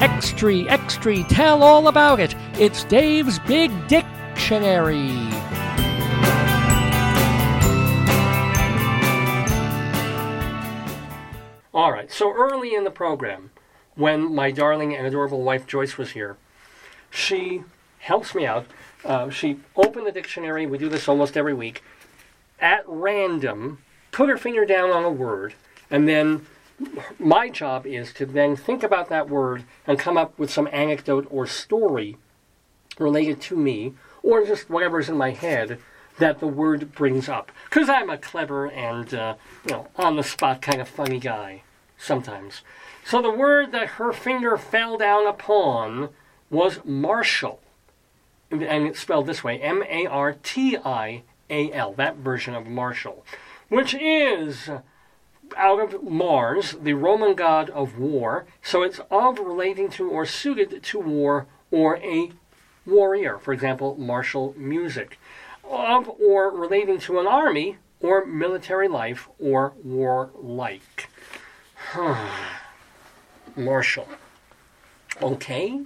Extra, tell all about it. It's Dave's Big Dictionary. All right, so early in the program, when my darling and adorable wife Joyce was here, she helps me out. She opened the dictionary, we do this almost every week, at random, put her finger down on a word, and then my job is to then think about that word and come up with some anecdote or story related to me, or just whatever's in my head that the word brings up. Because I'm a clever and, on-the-spot kind of funny guy, sometimes. So the word that her finger fell down upon was martial. And it's spelled this way, M-A-R-T-I-A-L, that version of martial, which is out of Mars, the Roman god of war. So it's of, relating to, or suited to war, or a warrior. For example, martial music. Of or relating to an army, or military life, or warlike. Martial. Okay.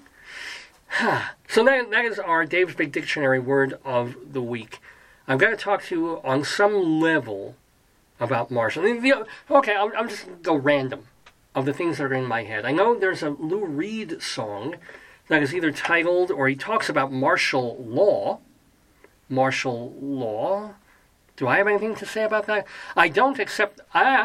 So that is our Dave's Big Dictionary word of the week. I've got to talk to you on some level about martial. Okay, I'm just going to go random of the things that are in my head. I know there's a Lou Reed song that is either titled, or he talks about martial law. Martial law. Do I have anything to say about that? I don't, except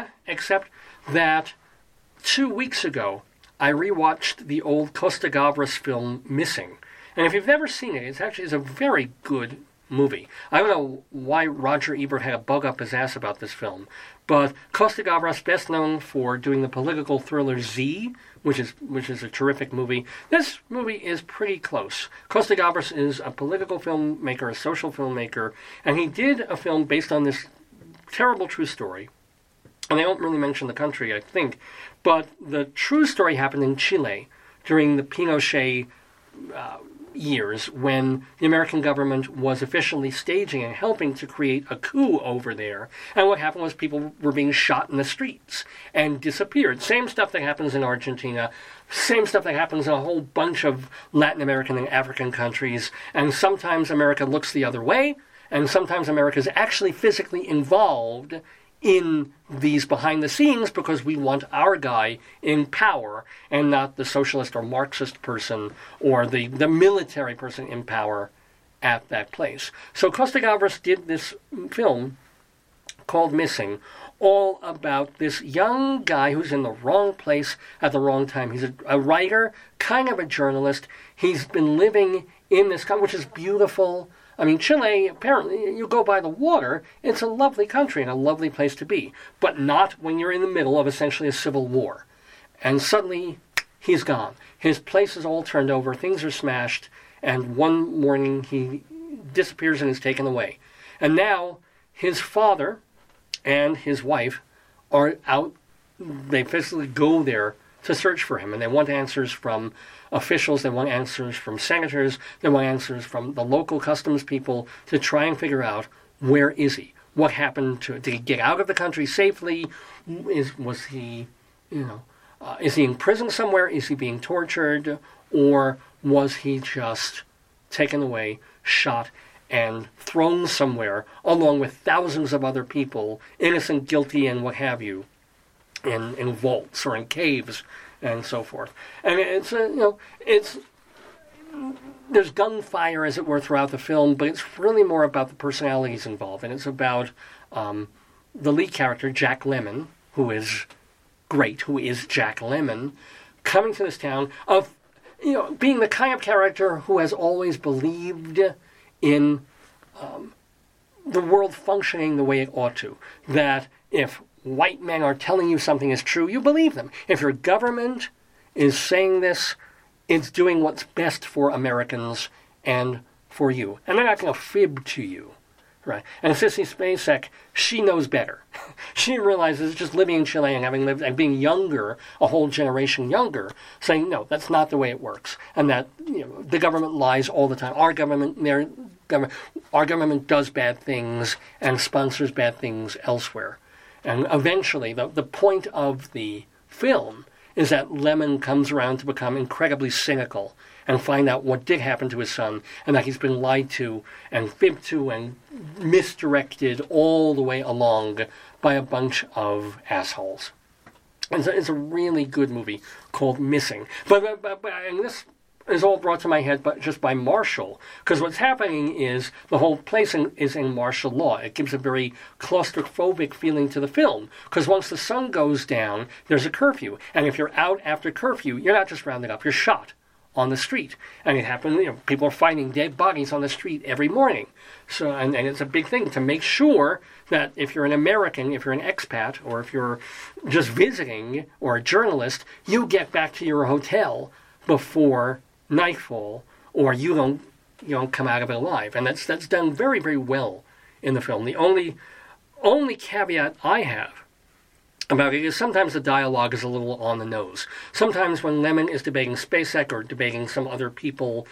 that 2 weeks ago, I rewatched the old Costa Gavras film, Missing. And if you've never seen it, it's a very good movie. I don't know why Roger Ebert had a bug up his ass about this film, but Costa Gavras, best known for doing the political thriller Z, which is a terrific movie. This movie is pretty close. Costa Gavras is a political filmmaker, a social filmmaker, and he did a film based on this terrible true story. And they don't really mention the country, I think, but the true story happened in Chile during the Pinochet years, when the American government was officially staging and helping to create a coup over there. And what happened was people were being shot in the streets and disappeared. Same stuff that happens in Argentina, same stuff that happens in a whole bunch of Latin American and African countries. And sometimes America looks the other way, and sometimes America is actually physically involved in these behind the scenes because we want our guy in power and not the socialist or Marxist person or the military person in power at that place. So Costa Gavras did this film called Missing, all about this young guy who's in the wrong place at the wrong time. He's a writer, kind of a journalist. He's been living in this country, which is beautiful. I mean, Chile, apparently, you go by the water, it's a lovely country and a lovely place to be, but not when you're in the middle of essentially a civil war. And suddenly, he's gone. His place is all turned over, things are smashed, and one morning he disappears and is taken away. And now, his father and his wife are out, they physically go there to search for him, and they want answers from officials, they want answers from senators, they want answers from the local customs people to try and figure out, where is he? What happened to him? Did he get out of the country safely? Was he, is he in prison somewhere? Is he being tortured? Or was he just taken away, shot, and thrown somewhere along with thousands of other people, innocent, guilty, and what have you, in vaults or in caves and so forth. And there's gunfire, as it were, throughout the film, but it's really more about the personalities involved. And it's about the lead character, Jack Lemmon, who is great, who is Jack Lemmon, coming to this town of, being the kind of character who has always believed in the world functioning the way it ought to. That if white men are telling you something is true, you believe them. If your government is saying this, it's doing what's best for Americans and for you. And they're not going to fib to you. Right? And Sissy Spacek, she knows better. She realizes, just living in Chile and having lived and being younger, a whole generation younger, saying, no, that's not the way it works. And that, the government lies all the time. Our government does bad things and sponsors bad things elsewhere. And eventually, the point of the film is that Lemon comes around to become incredibly cynical and find out what did happen to his son and that he's been lied to and fibbed to and misdirected all the way along by a bunch of assholes. It's a really good movie called Missing. But and this is all brought to my head just by martial, because what's happening is the whole place is in martial law. It gives a very claustrophobic feeling to the film, because once the sun goes down, there's a curfew. And if you're out after curfew, you're not just rounded up, you're shot on the street. And it happened, people are finding dead bodies on the street every morning. So, and it's a big thing to make sure that if you're an American, if you're an expat, or if you're just visiting, or a journalist, you get back to your hotel before nightfall, or you don't come out of it alive. And that's done very, very well in the film. The only caveat I have about it is sometimes the dialogue is a little on the nose. Sometimes when Lemon is debating SpaceX or debating some other people,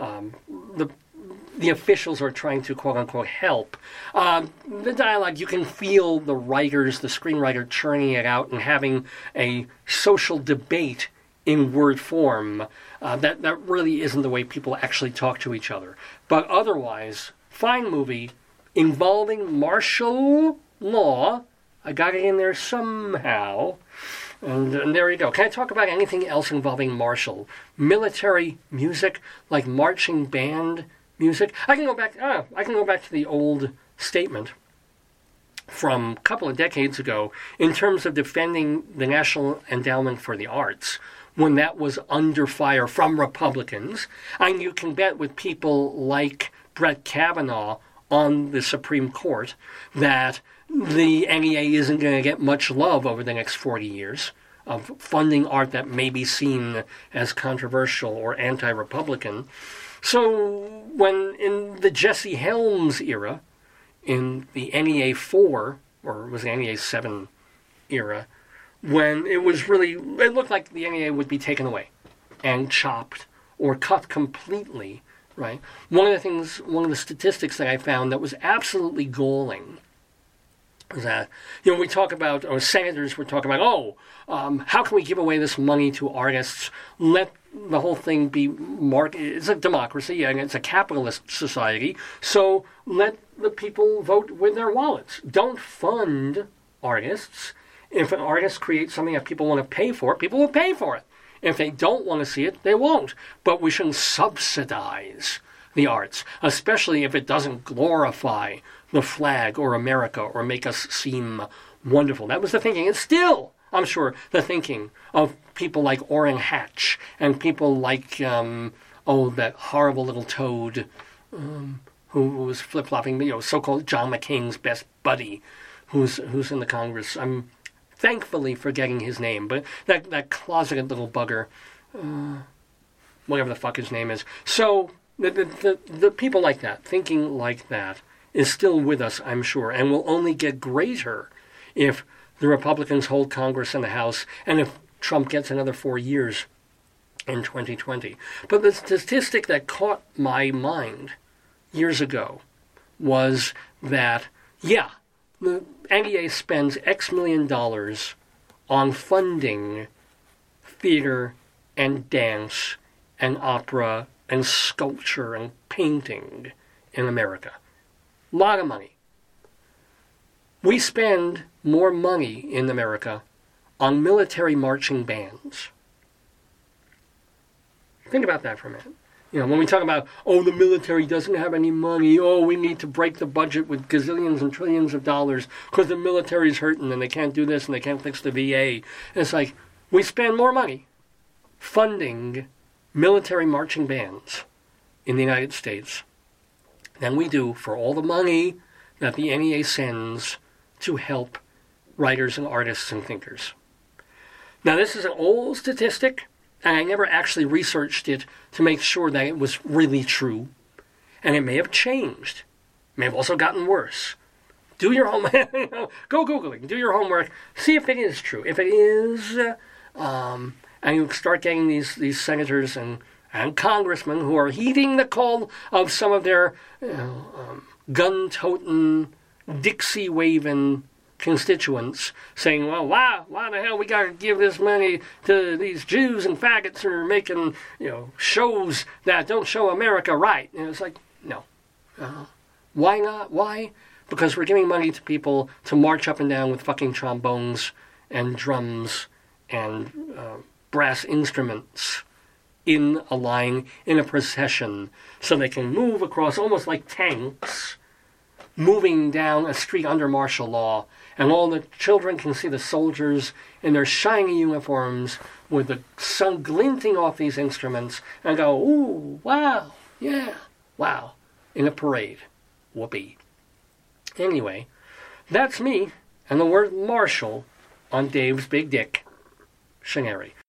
the officials are trying to quote-unquote help. The dialogue, you can feel the writers, the screenwriter churning it out and having a social debate in word form. That really isn't the way people actually talk to each other. But otherwise, fine movie involving martial law. I got it in there somehow. And there you go. Can I talk about anything else involving martial? Military music, like marching band music? I can go back to the old statement from a couple of decades ago in terms of defending the National Endowment for the Arts, when that was under fire from Republicans. And you can bet with people like Brett Kavanaugh on the Supreme Court that the NEA isn't going to get much love over the next 40 years of funding art that may be seen as controversial or anti-Republican. So when in the Jesse Helms era, in the NEA 4, or was it NEA 7 era, when it looked like the NEA would be taken away and chopped or cut completely, right? One of the statistics that I found that was absolutely galling is that, we talk about, or senators would talk about, how can we give away this money to artists? Let the whole thing be it's a democracy and it's a capitalist society, so let the people vote with their wallets. Don't fund artists. If an artist creates something that people want to pay for, people will pay for it. If they don't want to see it, they won't. But we shouldn't subsidize the arts, especially if it doesn't glorify the flag or America or make us seem wonderful. That was the thinking. And still, I'm sure, the thinking of people like Orrin Hatch and people like, that horrible little toad who was flip-flopping, so-called John McCain's best buddy who's in the Congress. I'm thankfully forgetting his name, but that closeted little bugger, whatever the fuck his name is. So the people like that, thinking like that, is still with us, I'm sure, and will only get greater if the Republicans hold Congress and the House, and if Trump gets another 4 years in 2020. But the statistic that caught my mind years ago was that, the NEA spends X million dollars on funding theater and dance and opera and sculpture and painting in America. A lot of money. We spend more money in America on military marching bands. Think about that for a minute. When we talk about, the military doesn't have any money, we need to break the budget with gazillions and trillions of dollars because the military's hurting and they can't do this and they can't fix the VA. And it's like, we spend more money funding military marching bands in the United States than we do for all the money that the NEA sends to help writers and artists and thinkers. Now, this is an old statistic, and I never actually researched it to make sure that it was really true. And it may have changed. It may have also gotten worse. Do your homework. Go Googling. Do your homework. See if it is true. If it is, and you start getting these senators and congressmen who are heeding the call of some of their gun-toting, Dixie-waving constituents saying, well, why the hell we got to give this money to these Jews and faggots who are making, shows that don't show America right? And it's like, no. Why not? Why? Because we're giving money to people to march up and down with fucking trombones and drums and brass instruments in a line, in a procession, so they can move across almost like tanks, moving down a street under martial law, and all the children can see the soldiers in their shiny uniforms with the sun glinting off these instruments and go, ooh, wow, yeah, wow, in a parade. Whoopee. Anyway, that's me and the word Marshall on Dave's Big Dick Dictionary.